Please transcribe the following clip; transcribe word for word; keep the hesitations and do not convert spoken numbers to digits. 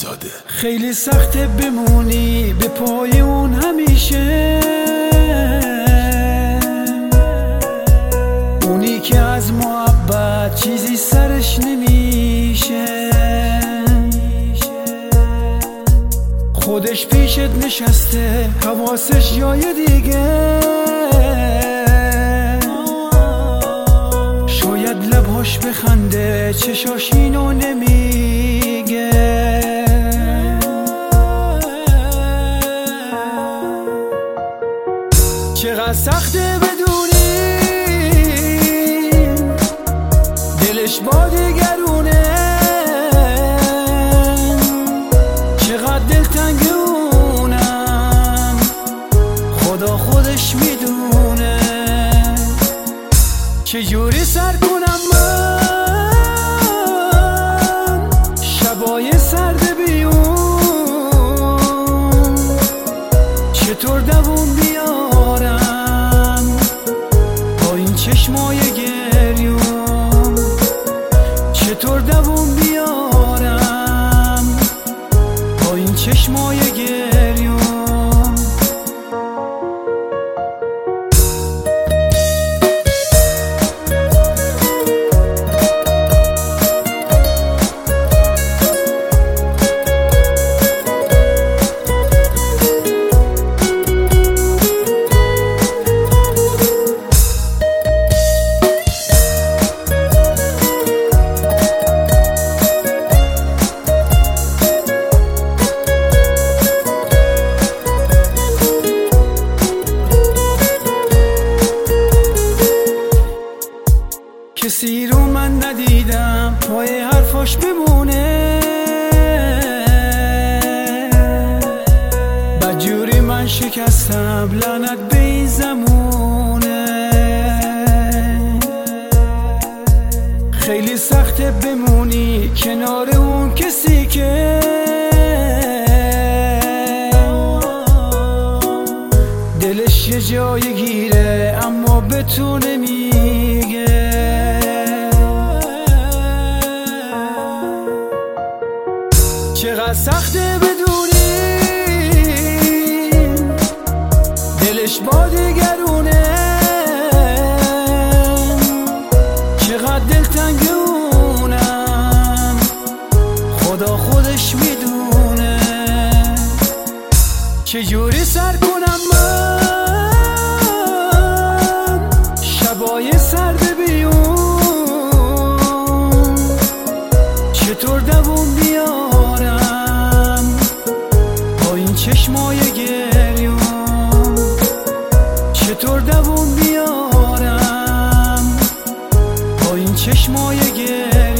زاده. خیلی سخته بمونی به پای اون همیشه، اونی که از محبت چیزی سرش نمیشه، خودش پیشت نشسته حواسش جای دیگه، شاید لبهاش بخنده چشاش اینو نمیگه. چقدر سخته بدونی دلش با دیگرونه، چقدر دلتنگ اونم خدا خودش میدونه. چجوری سر کنم من شبای سرد بیون، چطور دووم بیارم با این چشمای گریون، چطور دووم بیارم با این چشمای گریون. کسی رو من ندیدم پای حرفاش بمونه، بدجوری من شکستم لعنت به این زمونه. خیلی سخته بمونی کنار اون کسی که دلش یه جای گیره اما به تو نمیگه. چقدر سخته بدونی دلش با دیگرونه، چقدر دلتنگ اونم خدا خودش میدونه. چجوری سر کنم من شبای سرد بیون، چطور دووم بیارم با این چشمای گریون، چطور دووم بیارم با این چشمای گریون.